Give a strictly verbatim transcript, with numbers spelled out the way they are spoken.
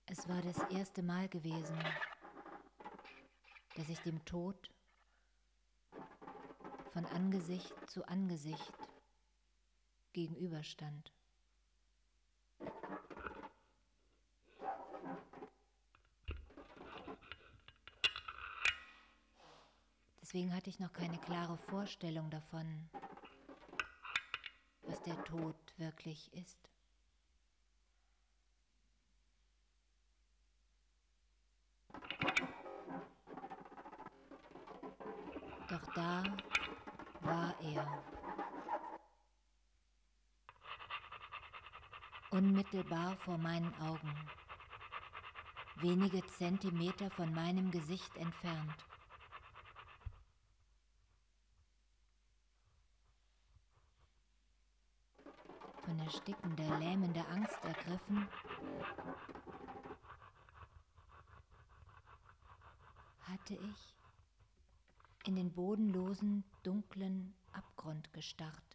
Es war das erste Mal gewesen, dass ich dem Tod von Angesicht zu Angesicht gegenüberstand. Deswegen hatte ich noch keine klare Vorstellung davon, was der Tod wirklich ist. Doch da war er. Unmittelbar vor meinen Augen, wenige Zentimeter von meinem Gesicht entfernt. Von erstickender, lähmender Angst ergriffen, hatte ich in den bodenlosen, dunklen Abgrund gestarrt.